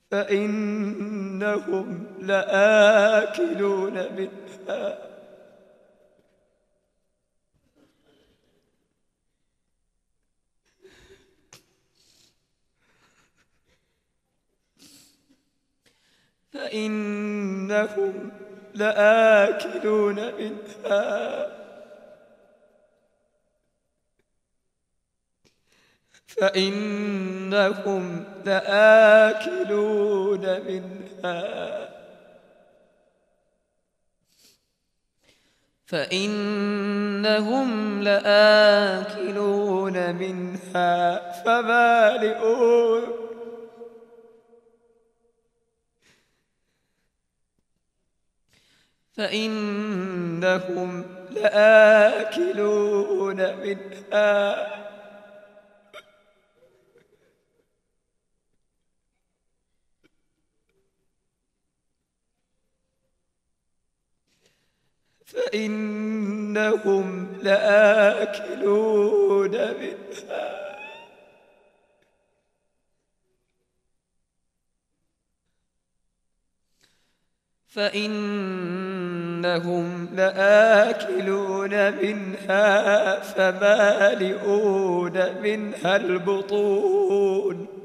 فإنهم لآكلون منها فإنهم لآكلون منها فإنهم لآكلون منها فإنهم لآكلون منها فإنهم لآكلون منها فإنهم لآكلون منها فإنهم لآكلون منها فمالئون منها البطون